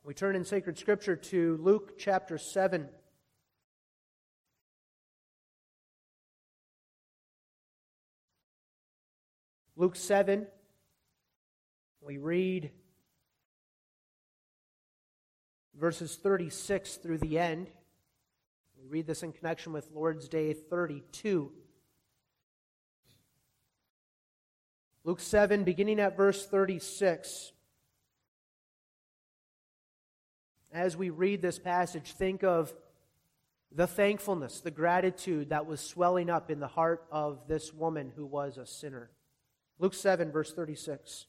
We turn in sacred scripture to Luke chapter 7. Luke 7, we read verses 36 through the end. We read this in connection with Lord's Day 32. Luke 7, beginning at verse 36. As we read this passage, think of the thankfulness, the gratitude that was swelling up in the heart of this woman who was a sinner. Luke 7, verse 36.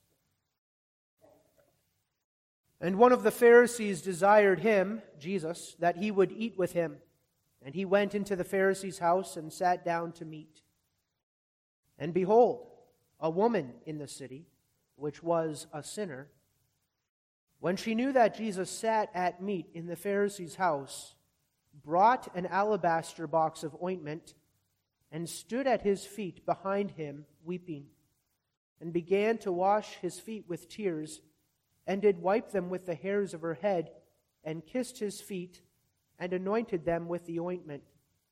And one of the Pharisees desired him, Jesus, that he would eat with him. And he went into the Pharisee's house and sat down to meat. And behold, a woman in the city, which was a sinner, when she knew that Jesus sat at meat in the Pharisee's house, brought an alabaster box of ointment and stood at his feet behind him, weeping, and began to wash his feet with tears, and did wipe them with the hairs of her head, and kissed his feet, and anointed them with the ointment.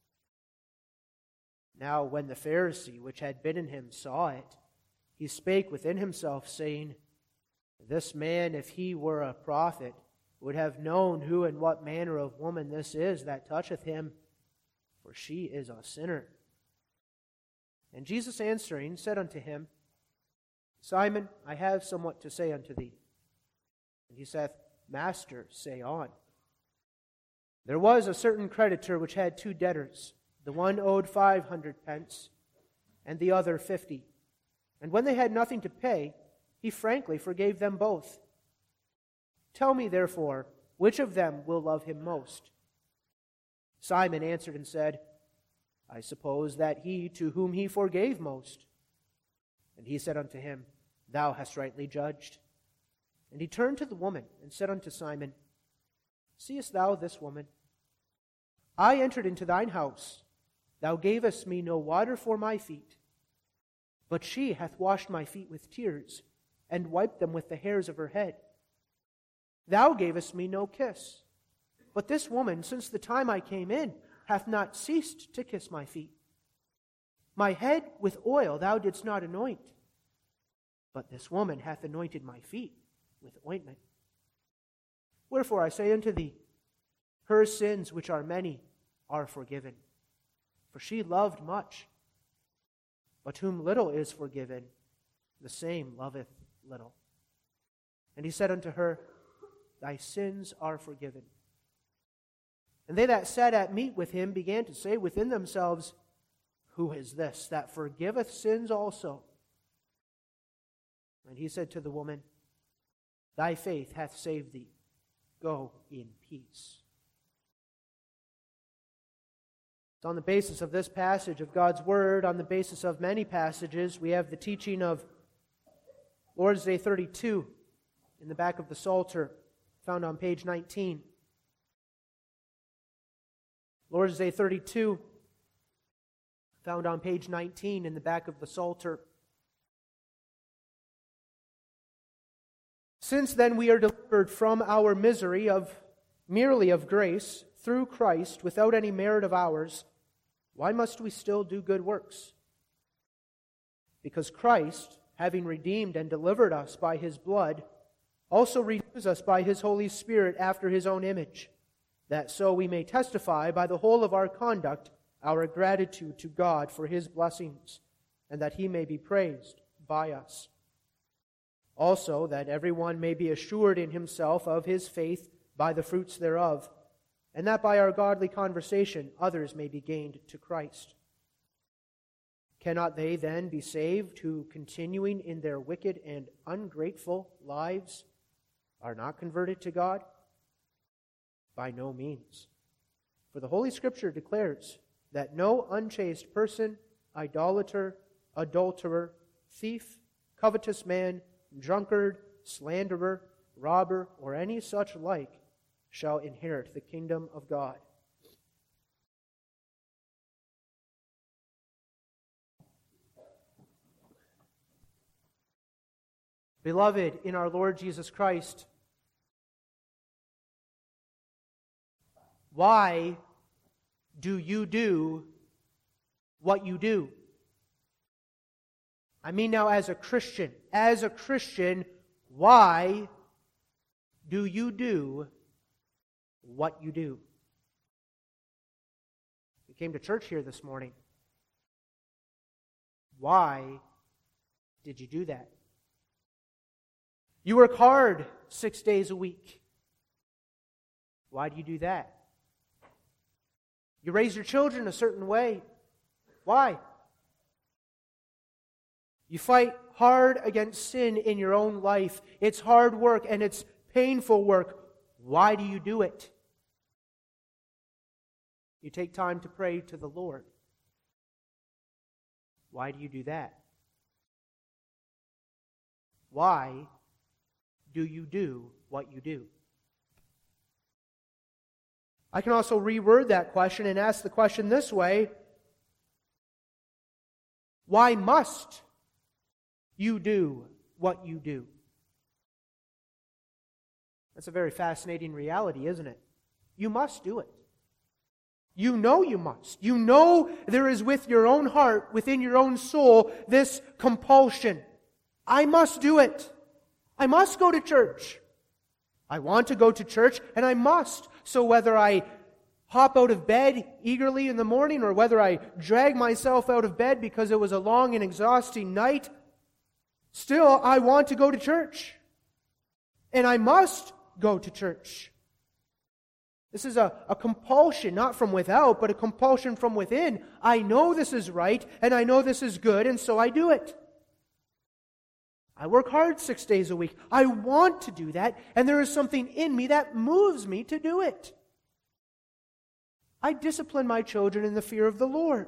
Now when the Pharisee which had bidden him saw it, he spake within himself, saying, This man, if he were a prophet, would have known who and what manner of woman this is that toucheth him, for she is a sinner. And Jesus answering said unto him, Simon, I have somewhat to say unto thee. And he saith, Master, say on. There was a certain creditor which had 2 debtors. The one owed 500 pence, and the other 50. And when they had nothing to pay, he frankly forgave them both. Tell me, therefore, which of them will love him most? Simon answered and said, I suppose that he to whom he forgave most. And he said unto him, Thou hast rightly judged. And he turned to the woman and said unto Simon, Seest thou this woman? I entered into thine house. Thou gavest me no water for my feet, but she hath washed my feet with tears, and wiped them with the hairs of her head. Thou gavest me no kiss, but this woman, since the time I came in, hath not ceased to kiss my feet. My head with oil thou didst not anoint, but this woman hath anointed my feet with ointment. Wherefore I say unto thee, her sins, which are many, are forgiven. For she loved much. But whom little is forgiven, the same loveth little. And he said unto her, Thy sins are forgiven. And they that sat at meat with him began to say within themselves, Who is this that forgiveth sins also? And he said to the woman, Thy faith hath saved thee. Go in peace. It's on the basis of this passage of God's Word, on the basis of many passages, we have the teaching of Lord's Day 32 in the back of the Psalter, found on page 19. Lord's Day 32, found on page 19 in the back of the Psalter. Since then we are delivered from our misery merely of grace, through Christ, without any merit of ours, why must we still do good works? Because Christ, having redeemed and delivered us by His blood, also renews us by His Holy Spirit after His own image, that so we may testify by the whole of our conduct our gratitude to God for His blessings, and that He may be praised by us. Also, that everyone may be assured in himself of his faith by the fruits thereof, and that by our godly conversation others may be gained to Christ. Cannot they then be saved who, continuing in their wicked and ungrateful lives, are not converted to God? By no means. For the Holy Scripture declares that no unchaste person, idolater, adulterer, thief, covetous man, drunkard, slanderer, robber, or any such like shall inherit the kingdom of God. Beloved in our Lord Jesus Christ, Why do you do what you do? I mean now as a Christian. As a Christian, why do you do what you do? You came to church here this morning. Why did you do that? You work hard 6 days a week. Why do you do that? You raise your children a certain way. Why? You fight hard against sin in your own life. It's hard work and it's painful work. Why do you do it? You take time to pray to the Lord. Why do you do that? Why do you do what you do? I can also reword that question and ask the question this way: why must you do what you do? That's a very fascinating reality, isn't it? You must do it. You know you must. You know there is with your own heart, within your own soul, this compulsion. I must do it. I must go to church. I want to go to church, and I must. So whether I hop out of bed eagerly in the morning, or whether I drag myself out of bed because it was a long and exhausting night, still I want to go to church. And I must go to church. This is a compulsion, not from without, but a compulsion from within. I know this is right, and I know this is good, and so I do it. I work hard 6 days a week. I want to do that, and there is something in me that moves me to do it. I discipline my children in the fear of the Lord.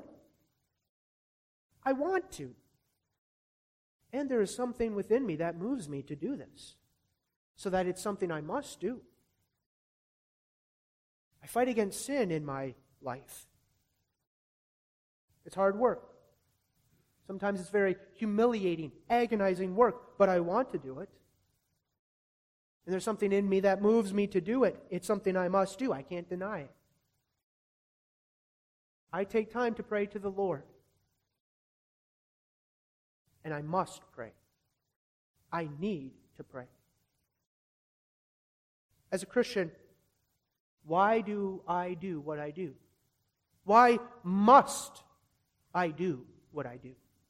I want to. And there is something within me that moves me to do this, so that it's something I must do. I fight against sin in my life. It's hard work. Sometimes it's very humiliating, agonizing work, but I want to do it. And there's something in me that moves me to do it. It's something I must do. I can't deny it. I take time to pray to the Lord. And I must pray. I need to pray. As a Christian, why do I do what I do? Why must I do what I do?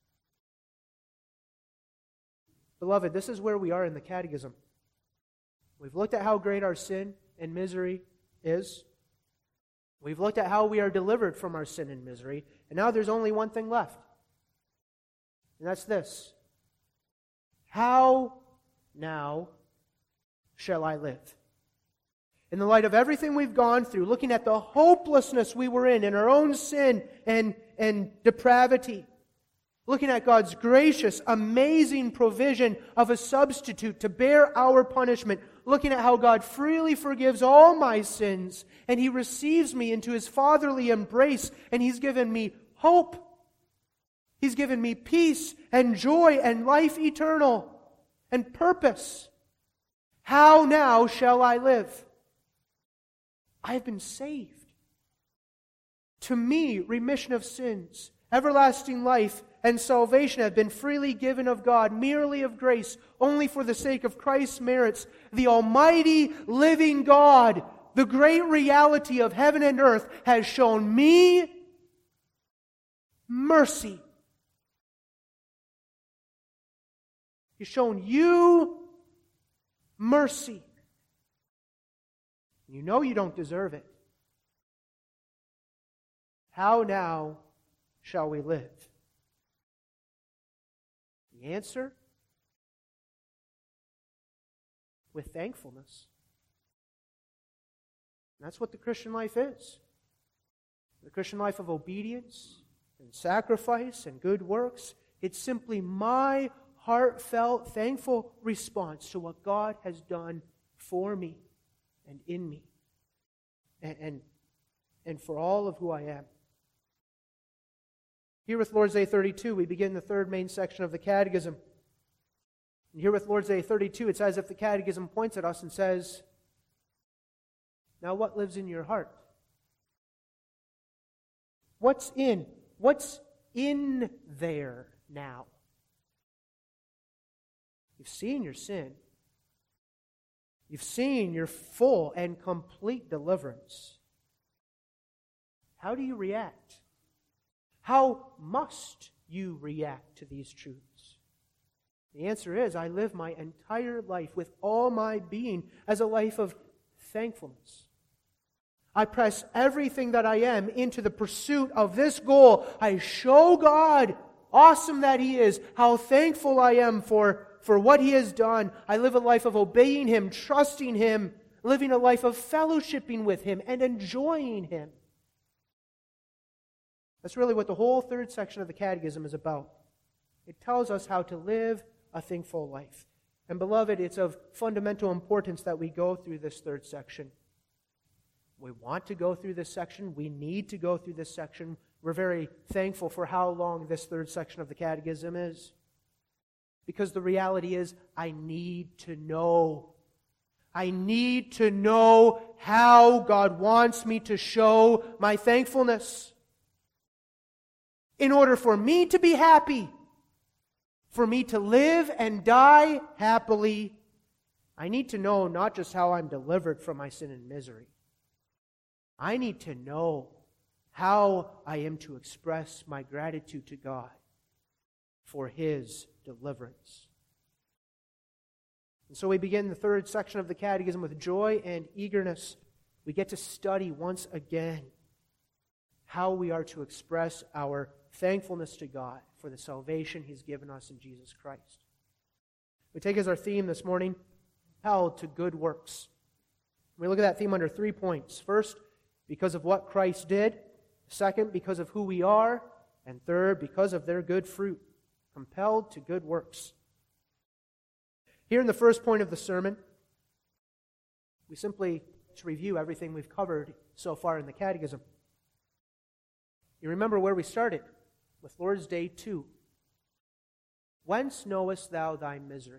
Beloved, this is where we are in the Catechism. We've looked at how great our sin and misery is. We've looked at how we are delivered from our sin and misery. And now there's only one thing left. And that's this: how now shall I live? In the light of everything we've gone through, looking at the hopelessness we were in our own sin and depravity, looking at God's gracious, amazing provision of a substitute to bear our punishment, looking at how God freely forgives all my sins, and He receives me into His fatherly embrace, and He's given me hope. He's given me peace and joy and life eternal and purpose. How now shall I live? I have been saved. To me, remission of sins, everlasting life, and salvation have been freely given of God, merely of grace, only for the sake of Christ's merits. The almighty, living God, the great reality of heaven and earth, has shown me mercy. He's shown you mercy. You know you don't deserve it. How now shall we live? The answer? With thankfulness. And that's what the Christian life is. The Christian life of obedience and sacrifice and good works. It's simply my heartfelt, thankful response to what God has done for me and in me and for all of who I am. Here with Lord's Day 32, we begin the third main section of the Catechism. And here with Lord's Day 32, it's as if the Catechism points at us and says, now what lives in your heart? What's in? What's in there now? You've seen your sin. You've seen your full and complete deliverance. How do you react? How must you react to these truths? The answer is, I live my entire life with all my being as a life of thankfulness. I press everything that I am into the pursuit of this goal. I show God, awesome that He is, how thankful I am for what He has done. I live a life of obeying Him, trusting Him, living a life of fellowshipping with Him and enjoying Him. That's really what the whole third section of the Catechism is about. It tells us how to live a thankful life. And beloved, it's of fundamental importance that we go through this third section. We want to go through this section. We need to go through this section. We're very thankful for how long this third section of the Catechism is. Because the reality is, I need to know. I need to know how God wants me to show my thankfulness. In order for me to be happy, for me to live and die happily, I need to know not just how I'm delivered from my sin and misery. I need to know how I am to express my gratitude to God for His deliverance. And so we begin the third section of the Catechism with joy and eagerness. We get to study once again how we are to express our thankfulness to God for the salvation He's given us in Jesus Christ. We take as our theme this morning, compelled to good works. We look at that theme under 3 points. First, because of what Christ did. Second, because of who we are. And third, because of their good fruit. Compelled to good works. Here in the first point of the sermon, we simply to review everything we've covered so far in the Catechism. You remember where we started with Lord's Day 2. Whence knowest thou thy misery?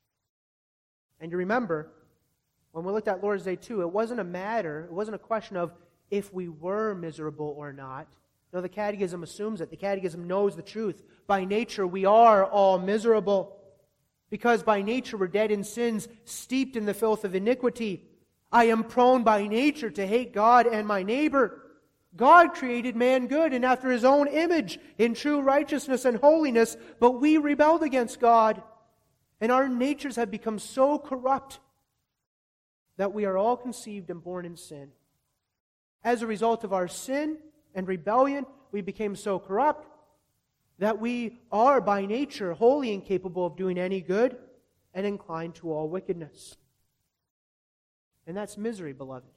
And you remember, when we looked at Lord's Day 2, it wasn't a question of if we were miserable or not. No, the Catechism assumes it. The Catechism knows the truth. By nature, we are all miserable. Because by nature we're dead in sins, steeped in the filth of iniquity. I am prone by nature to hate God and my neighbor. God created man good and after His own image, in true righteousness and holiness, but we rebelled against God. And our natures have become so corrupt that we are all conceived and born in sin. As a result of our sin and rebellion, we became so corrupt that we are by nature wholly incapable of doing any good and inclined to all wickedness. And that's misery, beloved.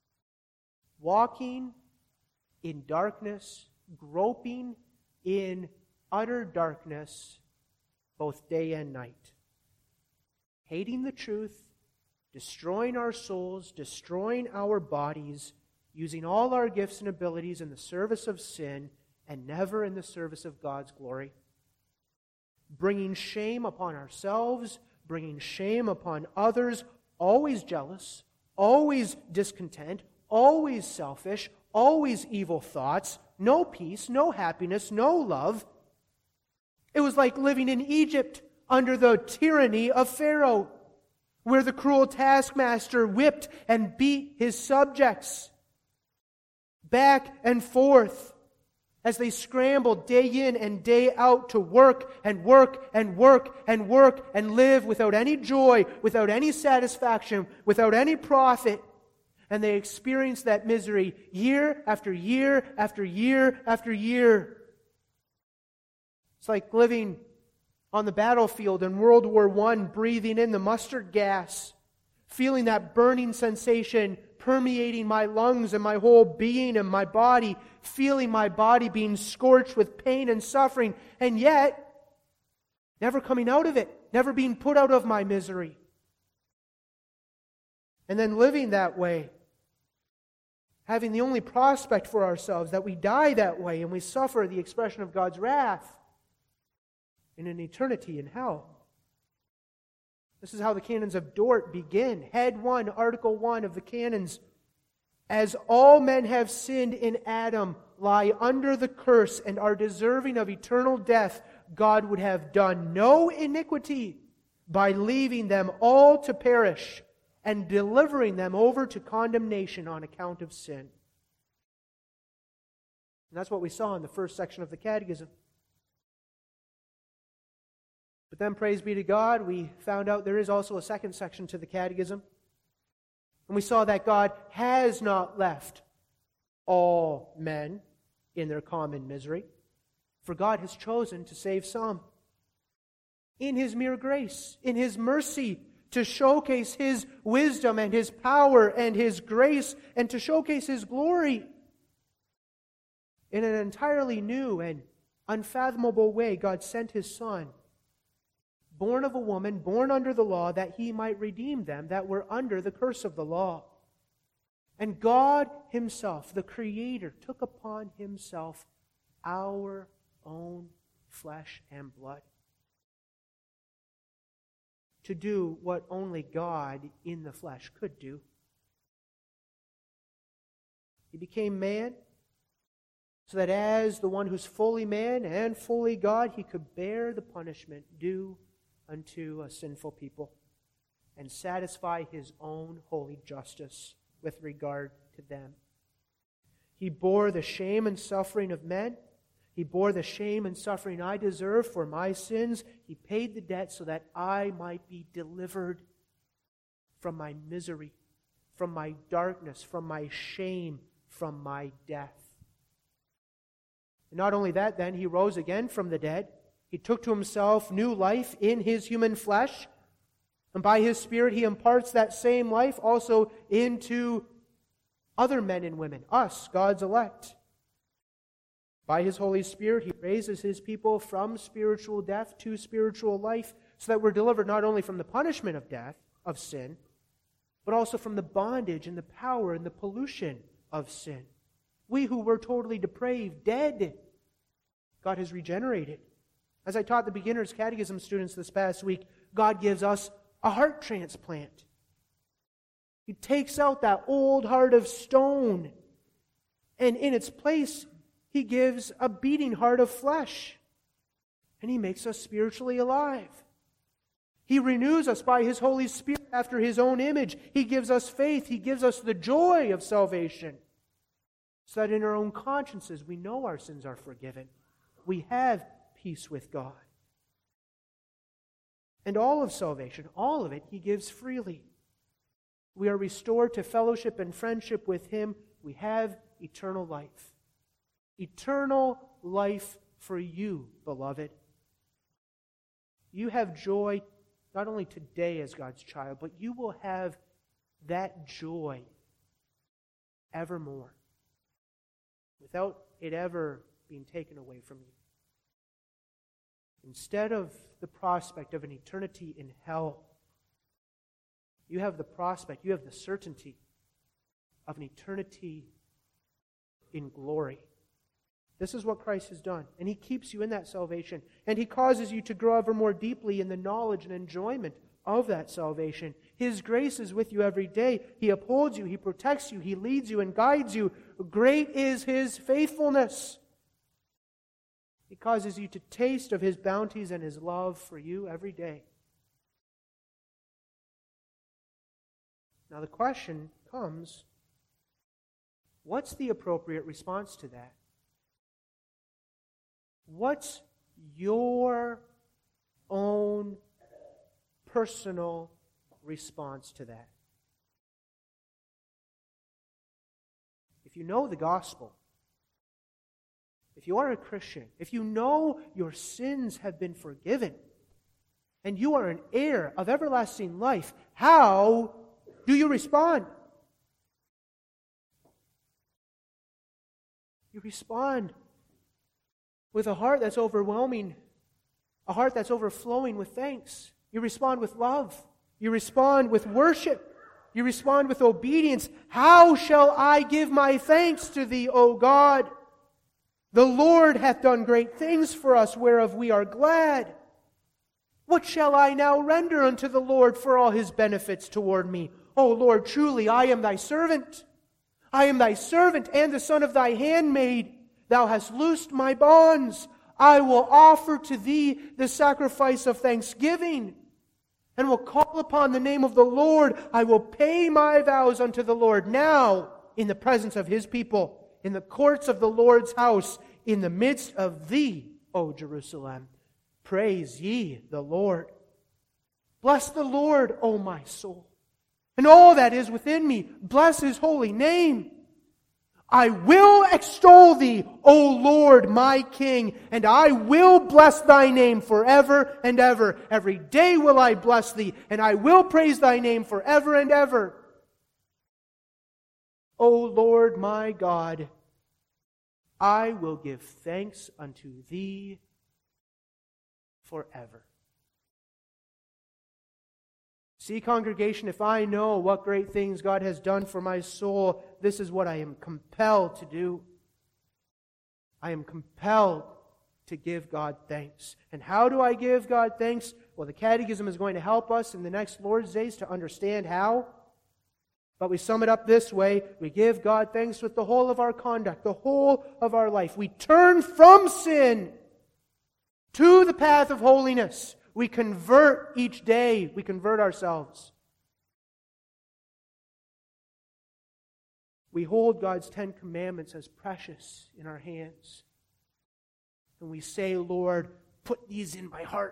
Walking in darkness, groping in utter darkness, both day and night. Hating the truth, destroying our souls, destroying our bodies, using all our gifts and abilities in the service of sin and never in the service of God's glory. Bringing shame upon ourselves, bringing shame upon others, always jealous, always discontent, always selfish, always evil thoughts, no peace, no happiness, no love. It was like living in Egypt under the tyranny of Pharaoh, where the cruel taskmaster whipped and beat his subjects back and forth as they scrambled day in and day out to work and work and work and work and live without any joy, without any satisfaction, without any profit. And they experienced that misery year after year after year after year. It's like living on the battlefield in World War I, breathing in the mustard gas, feeling that burning sensation permeating my lungs and my whole being and my body, feeling my body being scorched with pain and suffering, and yet never coming out of it, never being put out of my misery. And then living that way, having the only prospect for ourselves that we die that way and we suffer the expression of God's wrath in an eternity in hell. This is how the canons of Dort begin. Head 1, Article 1 of the canons. As all men have sinned in Adam, lie under the curse, and are deserving of eternal death, God would have done no iniquity by leaving them all to perish and delivering them over to condemnation on account of sin. And that's what we saw in the first section of the Catechism. But then, praise be to God, we found out there is also a second section to the Catechism. And we saw that God has not left all men in their common misery, for God has chosen to save some. In His mere grace, in His mercy, to showcase His wisdom and His power and His grace, and to showcase His glory. In an entirely new and unfathomable way, God sent His Son, born of a woman, born under the law, that He might redeem them that were under the curse of the law. And God Himself, the Creator, took upon Himself our own flesh and blood to do what only God in the flesh could do. He became man so that as the one who's fully man and fully God, He could bear the punishment due unto a sinful people and satisfy His own holy justice with regard to them. He bore the shame and suffering of men. He bore the shame and suffering I deserve for my sins. He paid the debt so that I might be delivered from my misery, from my darkness, from my shame, from my death. And not only that, then, He rose again from the dead. He took to Himself new life in His human flesh. And by His Spirit, He imparts that same life also into other men and women, us, God's elect. By His Holy Spirit, He raises His people from spiritual death to spiritual life, so that we're delivered not only from the punishment of death, of sin, but also from the bondage and the power and the pollution of sin. We who were totally depraved, dead, God has regenerated. As I taught the beginner's catechism students this past week, God gives us a heart transplant. He takes out that old heart of stone, and in its place, He gives a beating heart of flesh. And He makes us spiritually alive. He renews us by His Holy Spirit after His own image. He gives us faith. He gives us the joy of salvation, so that in our own consciences we know our sins are forgiven. We have peace with God. And all of salvation, all of it, He gives freely. We are restored to fellowship and friendship with Him. We have eternal life. Eternal life for you, beloved. You have joy not only today as God's child, but you will have that joy evermore, without it ever being taken away from you. Instead of the prospect of an eternity in hell, you have the prospect, you have the certainty of an eternity in glory. This is what Christ has done. And He keeps you in that salvation. And He causes you to grow ever more deeply in the knowledge and enjoyment of that salvation. His grace is with you every day. He upholds you. He protects you. He leads you and guides you. Great is His faithfulness. He causes you to taste of His bounties and His love for you every day. Now the question comes, what's the appropriate response to that? What's your own personal response to that? If you know the gospel, if you are a Christian, if you know your sins have been forgiven, and you are an heir of everlasting life, how do you respond? You respond with a heart that's overwhelming, a heart that's overflowing with thanks. You respond with love. You respond with worship. You respond with obedience. How shall I give my thanks to Thee, O God? The Lord hath done great things for us, whereof we are glad. What shall I now render unto the Lord for all His benefits toward me? O Lord, truly I am Thy servant. I am thy servant and the son of thy handmaid. Thou hast loosed my bonds. I will offer to thee the sacrifice of thanksgiving, and will call upon the name of the Lord. I will pay my vows unto the Lord now in the presence of his people, in the courts of the Lord's house, in the midst of thee, O Jerusalem. Praise ye the Lord. Bless the Lord, O my soul, and all that is within me. Bless his holy name. I will extol thee, O Lord, my King, and I will bless thy name forever and ever. Every day will I bless thee, and I will praise thy name forever and ever. O Lord, my God, I will give thanks unto thee forever. See, congregation, if I know what great things God has done for my soul, this is what I am compelled to do. I am compelled to give God thanks. And how do I give God thanks? Well, the Catechism is going to help us in the next Lord's Days to understand how. But we sum it up this way: we give God thanks with the whole of our conduct, the whole of our life. We turn from sin to the path of holiness. We convert each day. We convert ourselves. We hold God's 10 Commandments as precious in our hands. And we say, Lord, put these in my heart,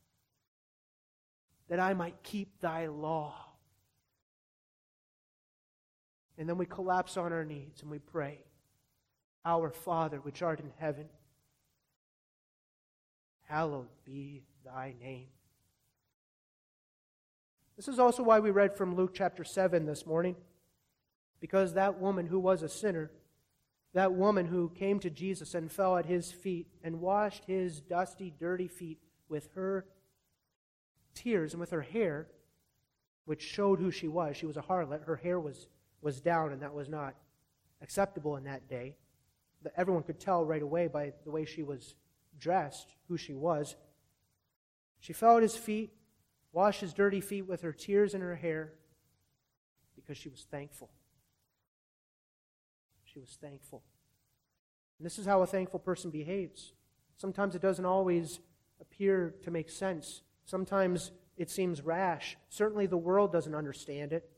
that I might keep thy law. And then we collapse on our knees and we pray, Our Father, which art in heaven, hallowed be thy name. This is also why we read from Luke chapter 7 this morning. Because that woman who was a sinner, that woman who came to Jesus and fell at his feet and washed his dusty, dirty feet with her tears and with her hair, which showed who she was. She was a harlot. Her hair was down, and that was not acceptable in that day. Everyone could tell right away by the way she was dressed who she was. She fell at his feet, washed his dirty feet with her tears and her hair, because she was thankful. She was thankful. And this is how a thankful person behaves. Sometimes it doesn't always appear to make sense. Sometimes it seems rash. Certainly the world doesn't understand it.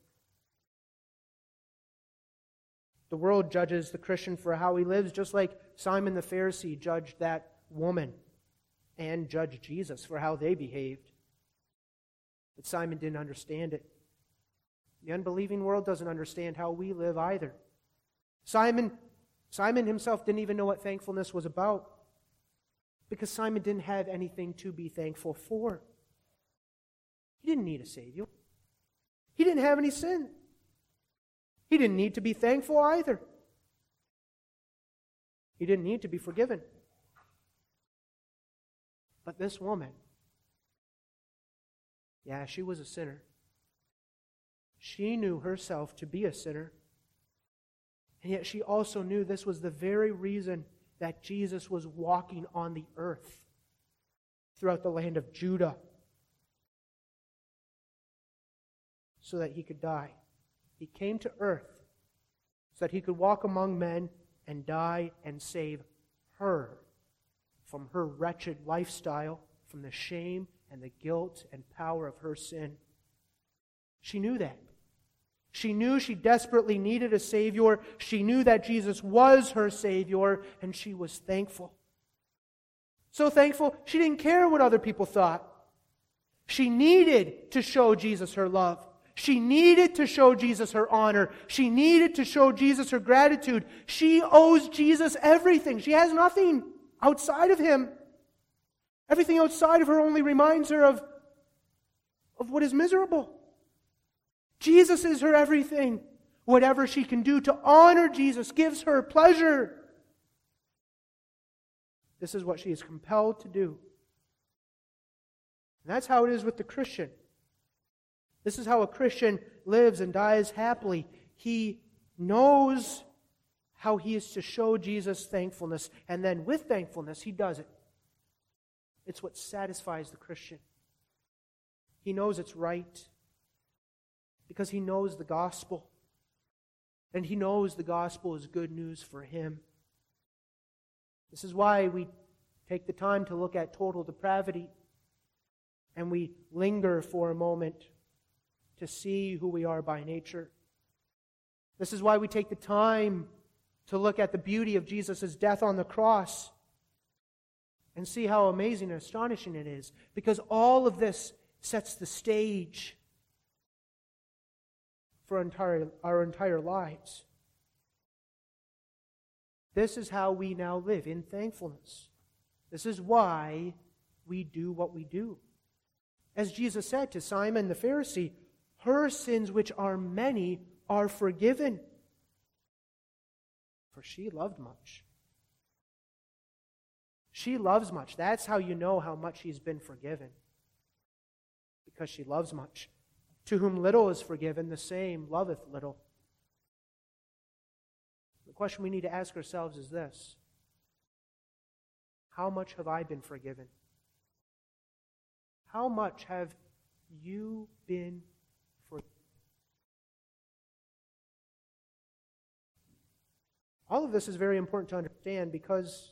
The world judges the Christian for how he lives, just like Simon the Pharisee judged that woman and judged Jesus for how they behaved. But Simon didn't understand it. The unbelieving world doesn't understand how we live either. Simon himself didn't even know what thankfulness was about, because Simon didn't have anything to be thankful for. He didn't need a Savior. He didn't have any sin. He didn't need to be thankful either. He didn't need to be forgiven. But this woman, she was a sinner. She knew herself to be a sinner. And yet she also knew this was the very reason that Jesus was walking on the earth throughout the land of Judah, so that he could die. He came to earth so that he could walk among men and die and save her from her wretched lifestyle, from the shame and the guilt and power of her sin. She knew that. She knew she desperately needed a Savior. She knew that Jesus was her Savior, and she was thankful. So thankful, she didn't care what other people thought. She needed to show Jesus her love. She needed to show Jesus her honor. She needed to show Jesus her gratitude. She owes Jesus everything. She has nothing outside of him. Everything outside of her only reminds her of what is miserable. Jesus is her everything. Whatever she can do to honor Jesus gives her pleasure. This is what she is compelled to do. And that's how it is with the Christian. This is how a Christian lives and dies happily. He knows how he is to show Jesus thankfulness, and then with thankfulness, he does it. It's what satisfies the Christian. He knows it's right because he knows the gospel. And he knows the gospel is good news for him. This is why we take the time to look at total depravity, and we linger for a moment to see who we are by nature. This is why we take the time to look at the beauty of Jesus' death on the cross and see how amazing and astonishing it is, because all of this sets the stage for our entire lives. This is how we now live, in thankfulness. This is why we do what we do. As Jesus said to Simon the Pharisee, her sins, which are many, are forgiven, for she loved much. She loves much. That's how you know how much she's been forgiven, because she loves much. To whom little is forgiven, the same loveth little. The question we need to ask ourselves is this: how much have I been forgiven? How much have you been forgiven? All of this is very important to understand, because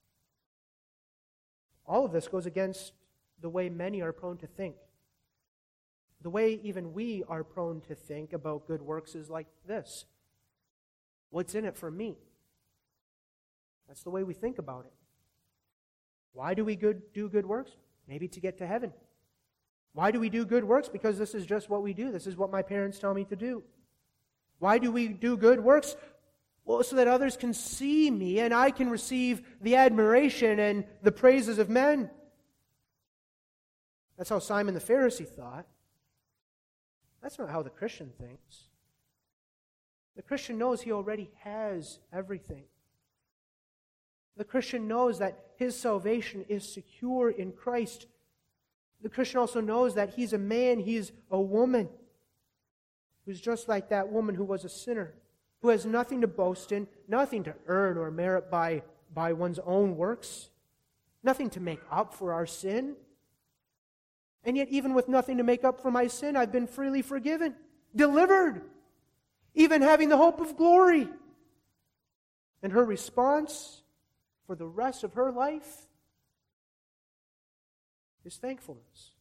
all of this goes against the way many are prone to think. The way even we are prone to think about good works is like this: what's in it for me? That's the way we think about it. Why do we do good works? Maybe to get to heaven. Why do we do good works? Because this is just what we do. This is what my parents tell me to do. Why do we do good works? Well, so that others can see me and I can receive the admiration and the praises of men. That's how Simon the Pharisee thought. That's not how the Christian thinks. The Christian knows he already has everything. The Christian knows that his salvation is secure in Christ. The Christian also knows that he's a man, he's a woman, who's just like that woman who was a sinner, who has nothing to boast in, nothing to earn or merit by one's own works, nothing to make up for our sin. And yet, even with nothing to make up for my sin, I've been freely forgiven, delivered, even having the hope of glory. And her response for the rest of her life is thankfulness.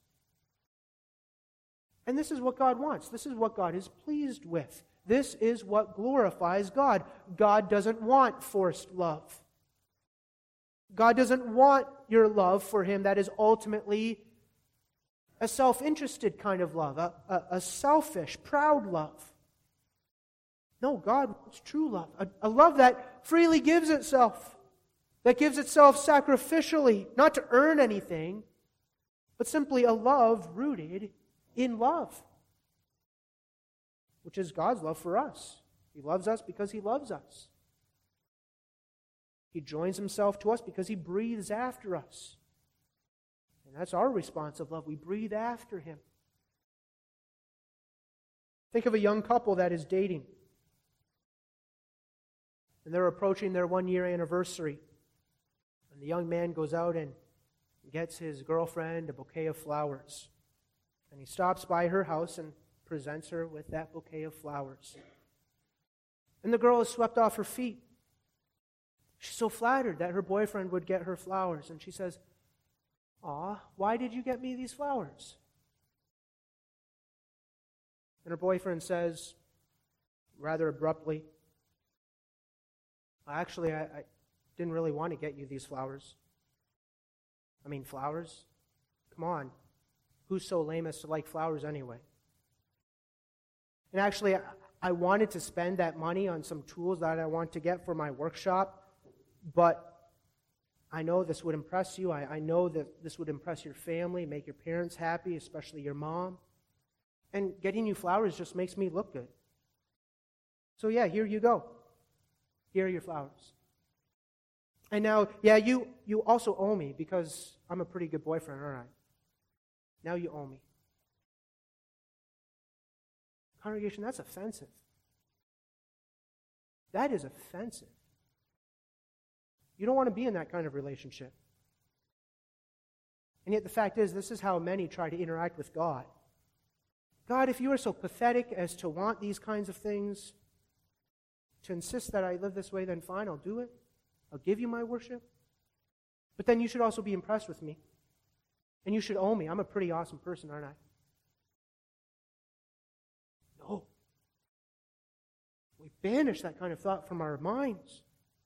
And this is what God wants. This is what God is pleased with. This is what glorifies God. God doesn't want forced love. God doesn't want your love for Him that is ultimately a self-interested kind of love, a selfish, proud love. No, God wants true love, a love that freely gives itself, that gives itself sacrificially, not to earn anything, but simply a love rooted in love, which is God's love for us. He loves us because He loves us. He joins Himself to us because He breathes after us. And that's our response of love. We breathe after Him. Think of a young couple that is dating. And they're approaching their 1-year anniversary. And the young man goes out and gets his girlfriend a bouquet of flowers. And he stops by her house and presents her with that bouquet of flowers. And the girl is swept off her feet. She's so flattered that her boyfriend would get her flowers. And she says, "Aw, why did you get me these flowers?" And her boyfriend says, rather abruptly, "Actually, I didn't really want to get you these flowers. I mean, flowers? Come on. Who's so lame as to like flowers anyway? And actually, I wanted to spend that money on some tools that I want to get for my workshop, but I know this would impress you. I know that this would impress your family, make your parents happy, especially your mom. And getting you flowers just makes me look good. So yeah, here you go. Here are your flowers. And now, yeah, you also owe me because I'm a pretty good boyfriend, aren't I? Now you owe me." Congregation, that's offensive. That is offensive. You don't want to be in that kind of relationship. And yet the fact is, this is how many try to interact with God. God, if you are so pathetic as to want these kinds of things, to insist that I live this way, then fine, I'll do it. I'll give you my worship. But then you should also be impressed with me. And you should owe me. I'm a pretty awesome person, aren't I? No. We banish that kind of thought from our minds.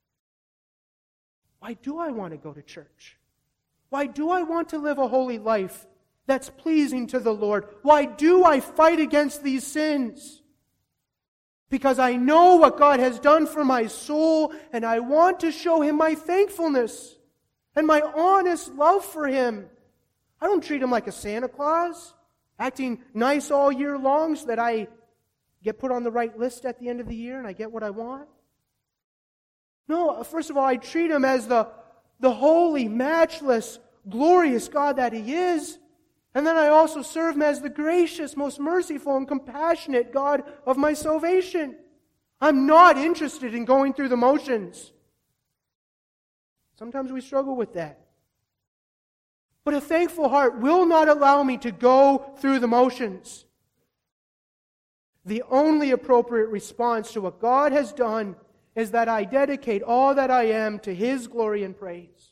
Why do I want to go to church? Why do I want to live a holy life that's pleasing to the Lord? Why do I fight against these sins? Because I know what God has done for my soul, and I want to show Him my thankfulness and my honest love for Him. I don't treat Him like a Santa Claus, acting nice all year long so that I get put on the right list at the end of the year and I get what I want. No, first of all, I treat Him as the holy, matchless, glorious God that He is. And then I also serve Him as the gracious, most merciful, and compassionate God of my salvation. I'm not interested in going through the motions. Sometimes we struggle with that. But a thankful heart will not allow me to go through the motions. The only appropriate response to what God has done is that I dedicate all that I am to His glory and praise.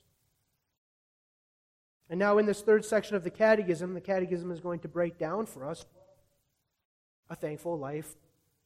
And now in this third section of the Catechism is going to break down for us a thankful life.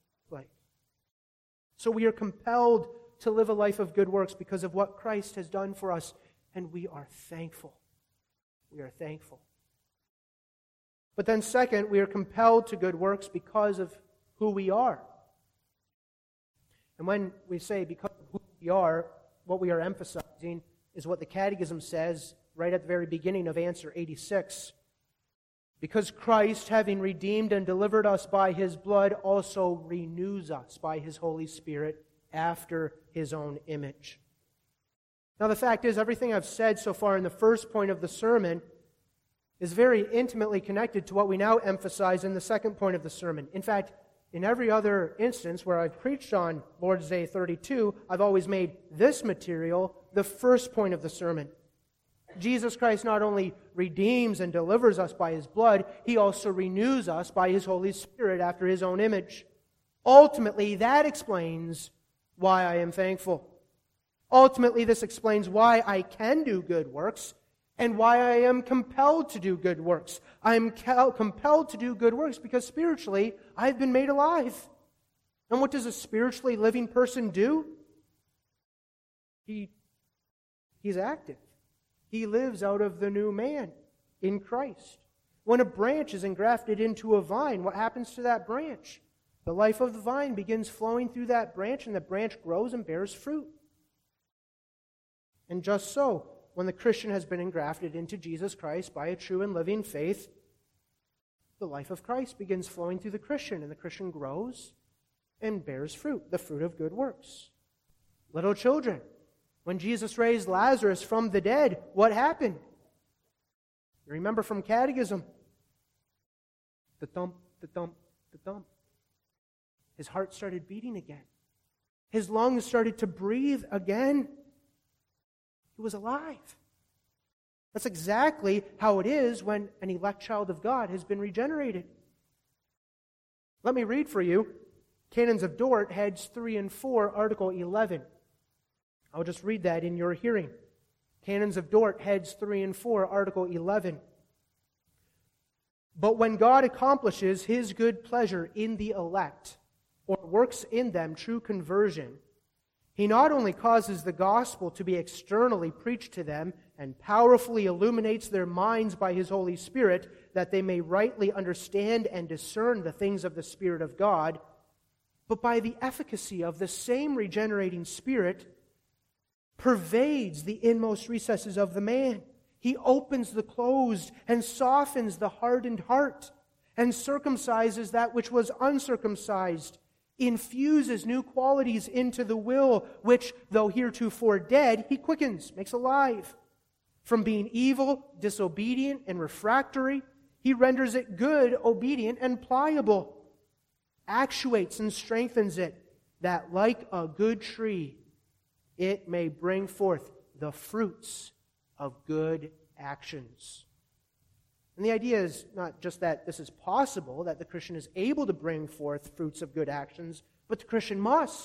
So we are compelled to live a life of good works because of what Christ has done for us, and we are thankful. We are thankful. But then second, we are compelled to good works because of who we are. And when we say because of who we are, what we are emphasizing is what the Catechism says right at the very beginning of answer 86. Because Christ, having redeemed and delivered us by His blood, also renews us by His Holy Spirit after His own image. Now the fact is, everything I've said so far in the first point of the sermon is very intimately connected to what we now emphasize in the second point of the sermon. In fact, in every other instance where I've preached on Lord's Day 32, I've always made this material the first point of the sermon. Jesus Christ not only redeems and delivers us by His blood, He also renews us by His Holy Spirit after His own image. Ultimately, that explains why I am thankful. Ultimately, this explains why I can do good works and why I am compelled to do good works. I am compelled to do good works because spiritually, I've been made alive. And what does a spiritually living person do? He's active. He lives out of the new man in Christ. When a branch is engrafted into a vine, what happens to that branch? The life of the vine begins flowing through that branch, and the branch grows and bears fruit. And just so, when the Christian has been engrafted into Jesus Christ by a true and living faith, the life of Christ begins flowing through the Christian, and the Christian grows and bears fruit, the fruit of good works. Little children, when Jesus raised Lazarus from the dead, what happened? You remember from Catechism? The thump, the thump, the thump. His heart started beating again. His lungs started to breathe again. He was alive. That's exactly how it is when an elect child of God has been regenerated. Let me read for you Canons of Dort, heads 3 and 4, Article 11. I'll just read that in your hearing. Canons of Dort, heads 3 and 4, Article 11. But when God accomplishes His good pleasure in the elect, or works in them true conversion, He not only causes the gospel to be externally preached to them and powerfully illuminates their minds by His Holy Spirit, that they may rightly understand and discern the things of the Spirit of God, but by the efficacy of the same regenerating Spirit, pervades the inmost recesses of the man. He opens the closed and softens the hardened heart, and circumcises that which was uncircumcised, infuses new qualities into the will, which, though heretofore dead, He quickens, makes alive. From being evil, disobedient, and refractory, He renders it good, obedient, and pliable. Actuates and strengthens it, that like a good tree, it may bring forth the fruits of good actions. And the idea is not just that this is possible, that the Christian is able to bring forth fruits of good actions, but the Christian must,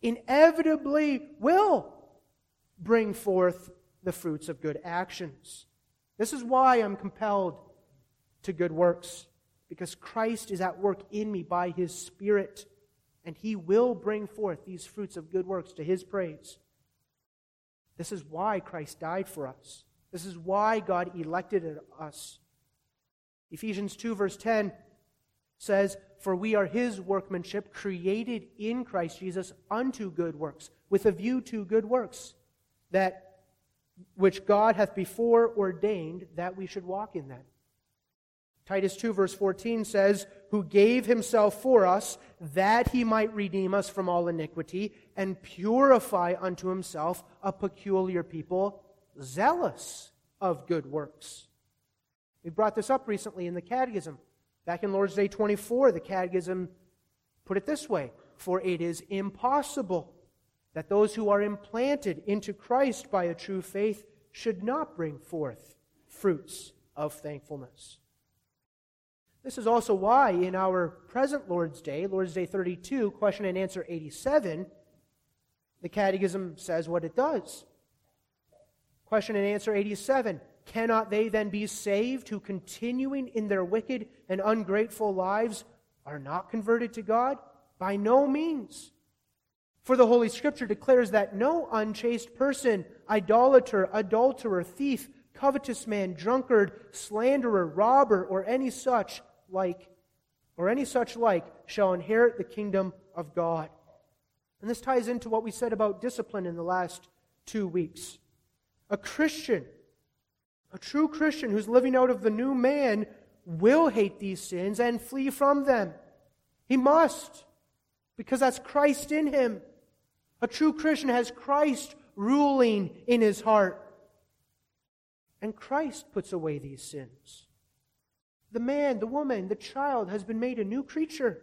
inevitably will bring forth the fruits of good actions. This is why I'm compelled to good works, because Christ is at work in me by His Spirit, and He will bring forth these fruits of good works to His praise. This is why Christ died for us. This is why God elected us. Ephesians 2 verse 10 says, "For we are His workmanship, created in Christ Jesus unto good works," with a view to good works, that which God hath before ordained that we should walk in them. Titus 2 verse 14 says, "Who gave Himself for us, that He might redeem us from all iniquity, and purify unto Himself a peculiar people, zealous of good works." We brought this up recently in the Catechism. Back in Lord's Day 24, the Catechism put it this way: "For it is impossible that those who are implanted into Christ by a true faith should not bring forth fruits of thankfulness." This is also why in our present Lord's Day 32, question and answer 87, the Catechism says what it does. Question and answer 87, "Cannot they then be saved who, continuing in their wicked and ungrateful lives, are not converted to God? By no means. For the Holy Scripture declares that no unchaste person, idolater, adulterer, thief, covetous man, drunkard, slanderer, robber, or any such like shall inherit the kingdom of God." And this ties into what we said about discipline in the last 2 weeks. A Christian, a true Christian who's living out of the new man, will hate these sins and flee from them. He must, because that's Christ in him. A true Christian has Christ ruling in his heart. And Christ puts away these sins. The man, the woman, the child has been made a new creature.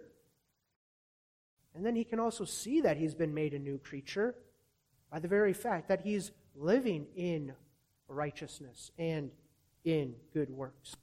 And then he can also see that he's been made a new creature by the very fact that he's living in righteousness and in good works.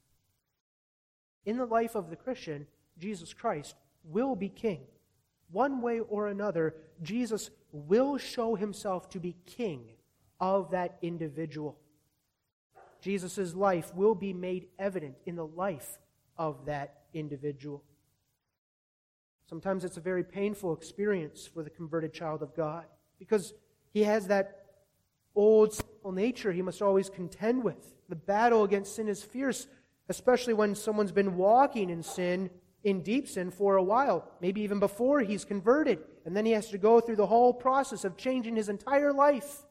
In the life of the Christian, Jesus Christ will be king. One way or another, Jesus will show Himself to be king of that individual. Jesus' life will be made evident in the life of that individual. Sometimes it's a very painful experience for the converted child of God, because he has that old sinful nature he must always contend with. The battle against sin is fierce, especially when someone's been walking in sin, in deep sin, for a while, maybe even before he's converted, and then he has to go through the whole process of changing his entire life.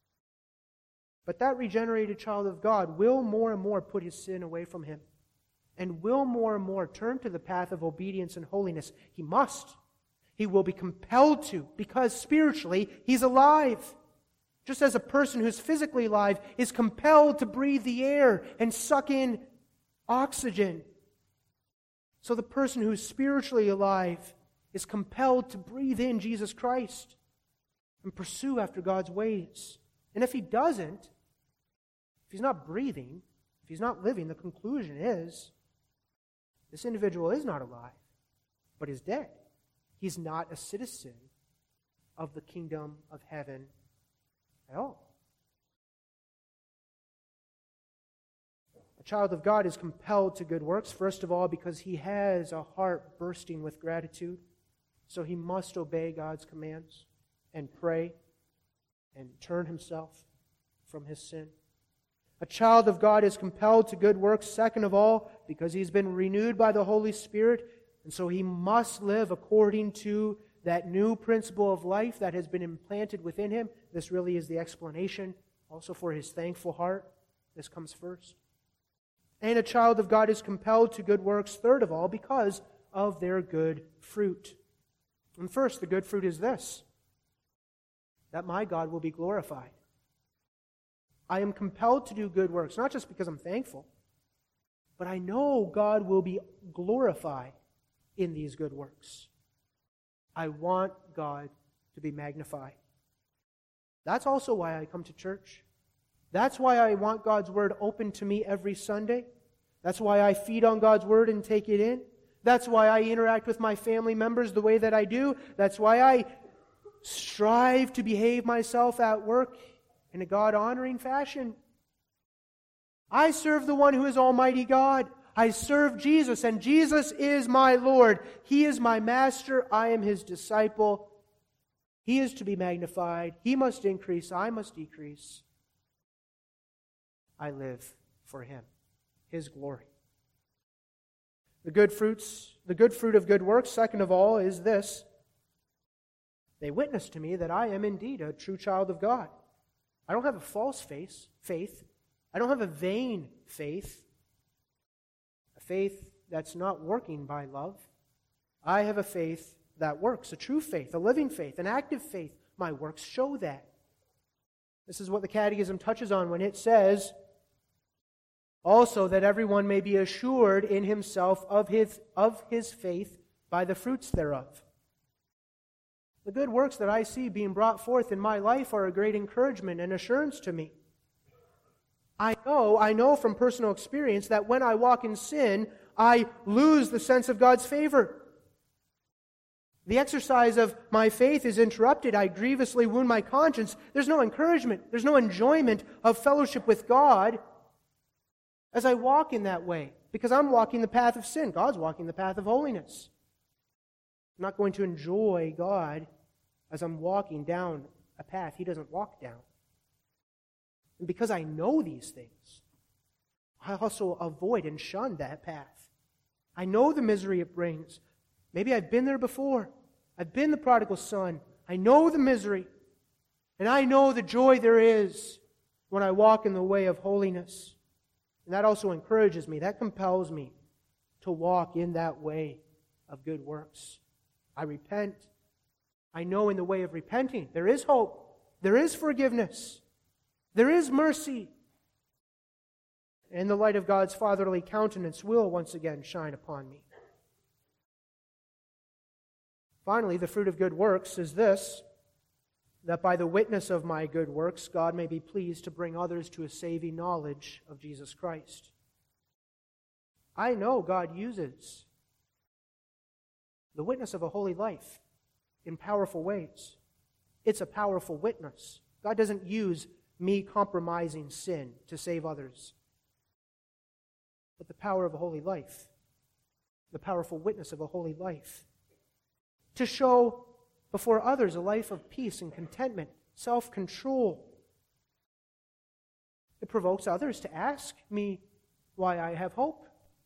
But that regenerated child of God will more and more put his sin away from him, and will more and more turn to the path of obedience and holiness. He must. He will be compelled to, because spiritually he's alive. Just as a person who's physically alive is compelled to breathe the air and suck in oxygen, so the person who's spiritually alive is compelled to breathe in Jesus Christ and pursue after God's ways. And if he doesn't, if he's not breathing, if he's not living, the conclusion is this individual is not alive, but is dead. He's not a citizen of the kingdom of heaven at all. A child of God is compelled to good works, first of all, because he has a heart bursting with gratitude. So he must obey God's commands and pray and turn himself from his sin. A child of God is compelled to good works, second of all, because he's been renewed by the Holy Spirit, and so he must live according to that new principle of life that has been implanted within him. This really is the explanation also for his thankful heart. This comes first. And a child of God is compelled to good works, third of all, because of their good fruit. And first, the good fruit is this: that my God will be glorified. I am compelled to do good works, not just because I'm thankful, but I know God will be glorified in these good works. I want God to be magnified. That's also why I come to church. That's why I want God's Word open to me every Sunday. That's why I feed on God's Word and take it in. That's why I interact with my family members the way that I do. That's why I strive to behave myself at work in a God-honoring fashion. I serve the one who is Almighty God. I serve Jesus, and Jesus is my Lord. He is my master. I am His disciple. He is to be magnified. He must increase. I must decrease. I live for Him, His glory. The good fruit of good works, second of all, is this. They witness to me that I am indeed a true child of God. I don't have a false faith. I don't have a vain faith. A faith that's not working by love. I have a faith that works, a true faith, a living faith, an active faith. My works show that. This is what the Catechism touches on when it says, also that everyone may be assured in himself of his faith by the fruits thereof. The good works that I see being brought forth in my life are a great encouragement and assurance to me. I know from personal experience that when I walk in sin, I lose the sense of God's favor. The exercise of my faith is interrupted. I grievously wound my conscience. There's no encouragement. There's no enjoyment of fellowship with God as I walk in that way, because I'm walking the path of sin. God's walking the path of holiness. I'm not going to enjoy God as I'm walking down a path He doesn't walk down. And because I know these things, I also avoid and shun that path. I know the misery it brings. Maybe I've been there before. I've been the prodigal son. I know the misery. And I know the joy there is when I walk in the way of holiness. And that also encourages me. That compels me to walk in that way of good works. I repent. I know in the way of repenting there is hope. There is forgiveness. There is mercy. And the light of God's fatherly countenance will once again shine upon me. Finally, the fruit of good works is this, that by the witness of my good works, God may be pleased to bring others to a saving knowledge of Jesus Christ. I know God uses the witness of a holy life in powerful ways. It's a powerful witness. God doesn't use me compromising sin to save others. But the power of a holy life, the powerful witness of a holy life, to show before others a life of peace and contentment, self-control. It provokes others to ask me why I have hope.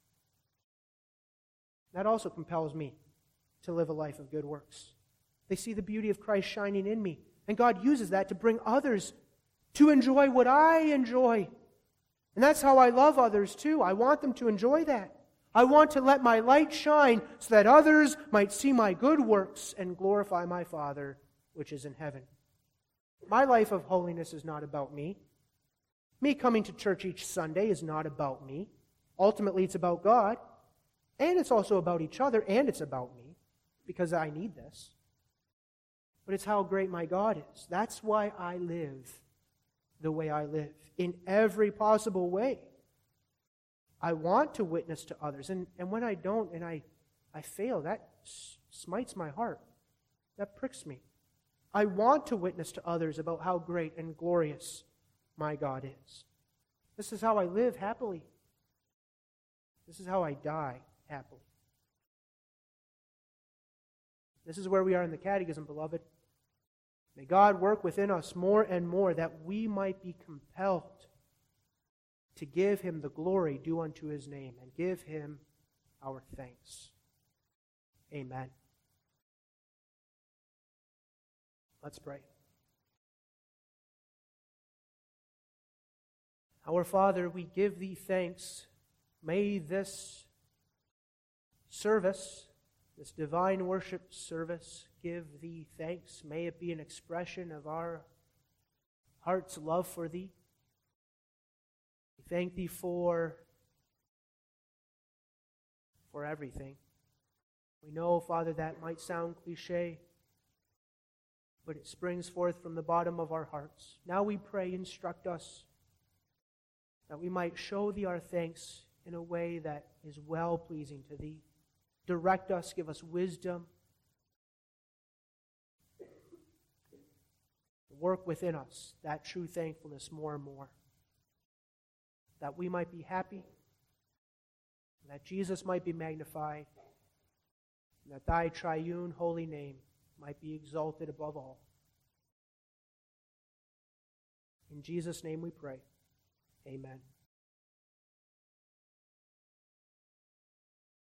That also compels me to live a life of good works. They see the beauty of Christ shining in me, and God uses that to bring others to enjoy what I enjoy. And that's how I love others too. I want them to enjoy that. I want to let my light shine so that others might see my good works and glorify my Father which is in heaven. My life of holiness is not about me. Me coming to church each Sunday is not about me. Ultimately, it's about God. And it's also about each other, and it's about me, because I need this. But it's how great my God is. That's why I live the way I live, in every possible way. I want to witness to others, and when I don't and I fail, that smites my heart. That pricks me. I want to witness to others about how great and glorious my God is. This is how I live happily. This is how I die happily. This is where we are in the Catechism, beloved. May God work within us more and more that we might be compelled to give Him the glory due unto His name and give Him our thanks. Amen. Let's pray. Our Father, we give Thee thanks. May this service, this divine worship service, give Thee thanks. May it be an expression of our heart's love for Thee. We thank Thee for everything. We know, Father, that might sound cliche, but it springs forth from the bottom of our hearts. Now we pray, instruct us, that we might show Thee our thanks in a way that is well-pleasing to Thee. Direct us, give us wisdom. work within us that true thankfulness more and more, that we might be happy, that Jesus might be magnified, and that thy triune holy name might be exalted above all. In Jesus' name we pray. Amen.